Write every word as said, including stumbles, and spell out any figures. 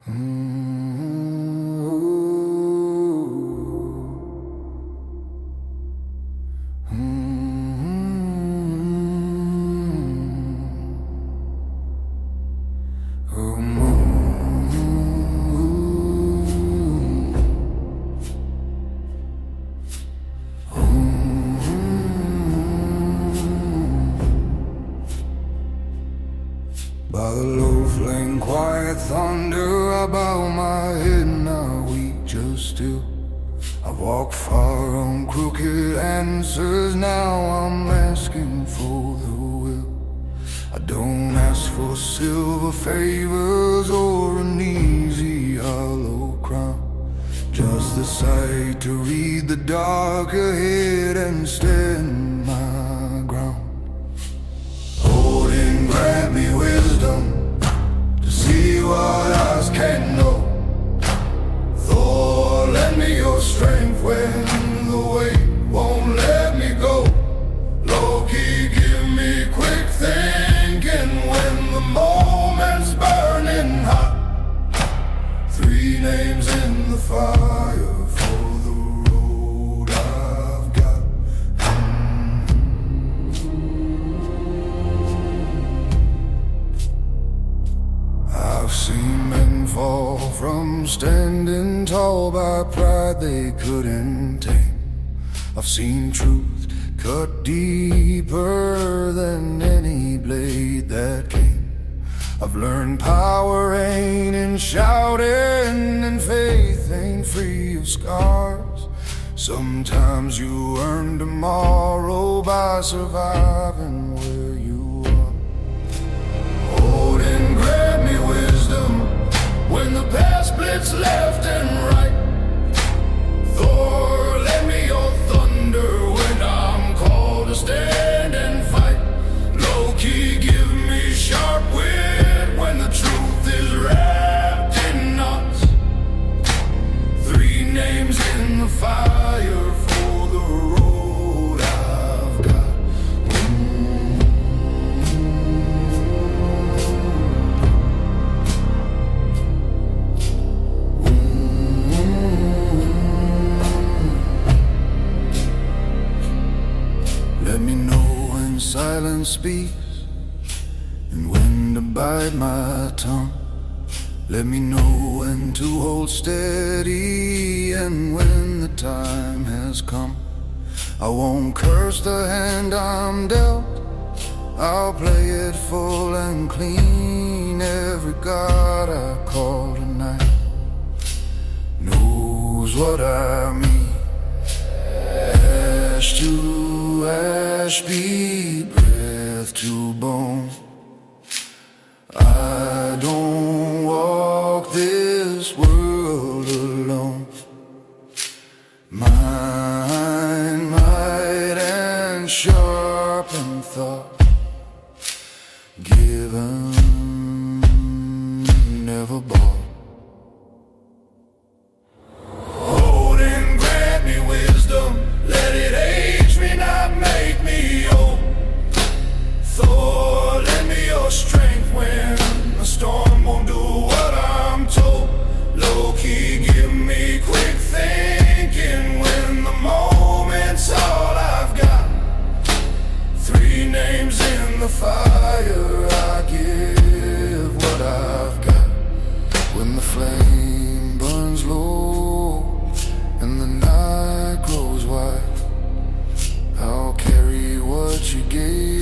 By the low flame, quiet thunder, I bow my head now, weak just still. I walk far on crooked answers, now I'm asking for the will. I don't ask for silver favors or an easy hollow crown, just the sight to read the dark ahead and stand my ground. Odin, grant me wisdom to see what eyes can't know. Thor, lend me your strength when the weight won't let me go. Loki, give me quick thinking when the moment's burning hot. Three names in the fire for the road I've got. I've seen men fall from standing tall by pride they couldn't tame. I've seen truth cut deeper than any blade that came. I've learned power ain't in shouting, and faith ain't free of scars. Sometimes you earn tomorrow by surviving where you are. Odin, grant me wisdom when the past splits left and right. Thor, lend me your thunder when I'm called to stand and fight. Loki, give me sharp wit when the truth is wrapped in knots. Three names in the fire for the road I've got. Let me know when silence speaks and when to bite my tongue. Let me know when to hold steady and when the time has come. I won't curse the hand I'm dealt, I'll play it full and clean. Every god I call tonight knows what I mean. Ash to ash be breath to bone. I don't walk this world alone. Mind, might, and sharpened thought, given, never bought. Odin, grant me wisdom, let it age me, not make me old. Thor, lend me your strength when the storm won't do what I'm told. Loki, give me quick thinking when the moment's all I've got. Three names in the fire, I give what I've got. When the flame burns low and the night grows wide, I'll carry what you gave.